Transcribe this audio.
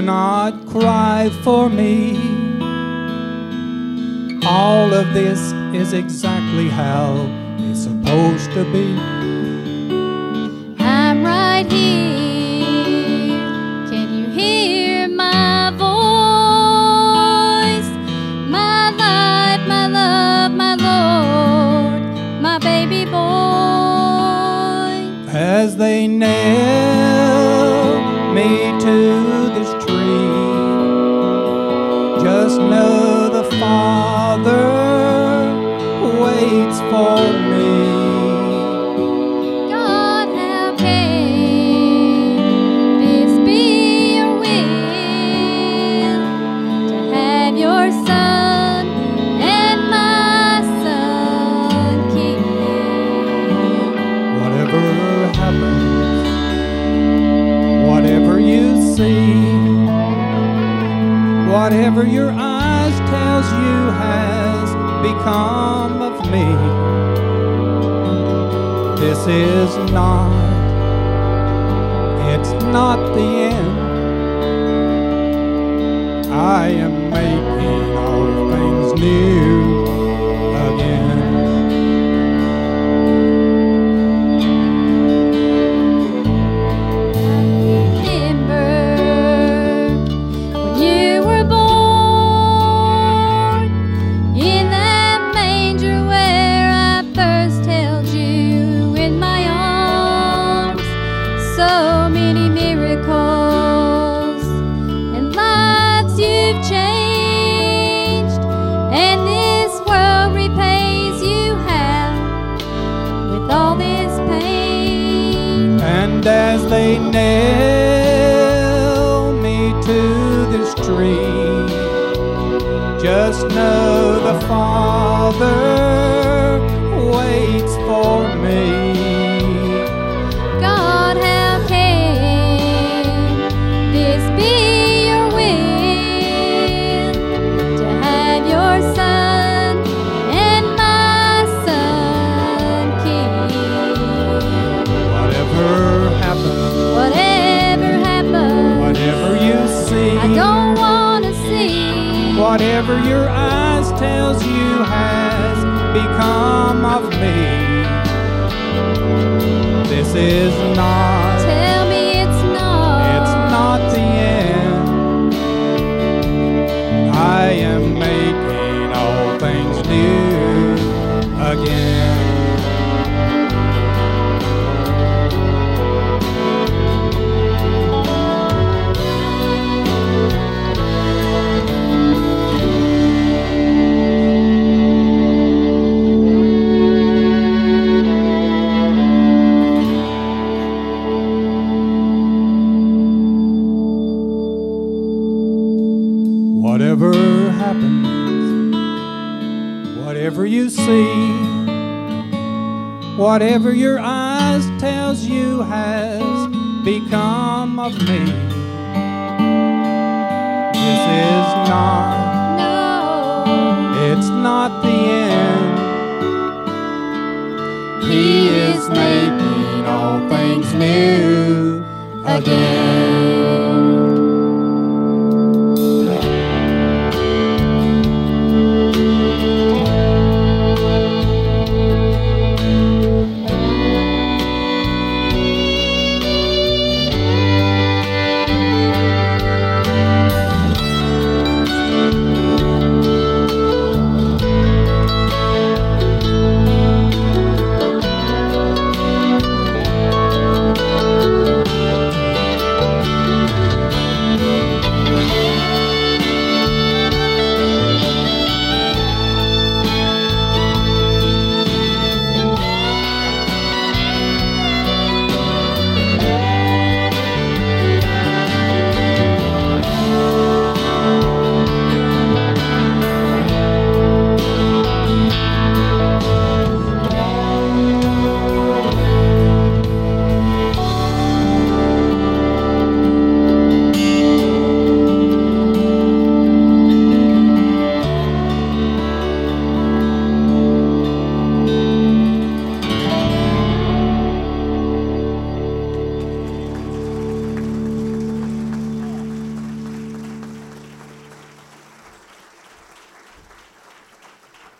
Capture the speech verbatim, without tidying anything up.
not cry for me. All of this is exactly how it's supposed to be. I'm right here. Can you hear my voice? My life, my love, my Lord, my baby boy. As they nail me to this tree, just know the Father waits for me. God, how can this be your will, to have your son and my son killed? Whatever happens, whatever you see, whatever your eyes tells you has become of me, this is not, it's not the end. I am making all things new again. And as they nail me to this tree, just know the Father waits for me. God, how can this be your will, to have your son and my son killed? Whatever happens, Whatever happens, whatever you see, I don't want to see. whatever your eyes tells you has become of me, this is not, Tell me it's not. it's not the end. I am making all things new again. Whatever happens, whatever you see, whatever your eyes tells you has become of me, this is not, No. it's not the end. He is making all things new again.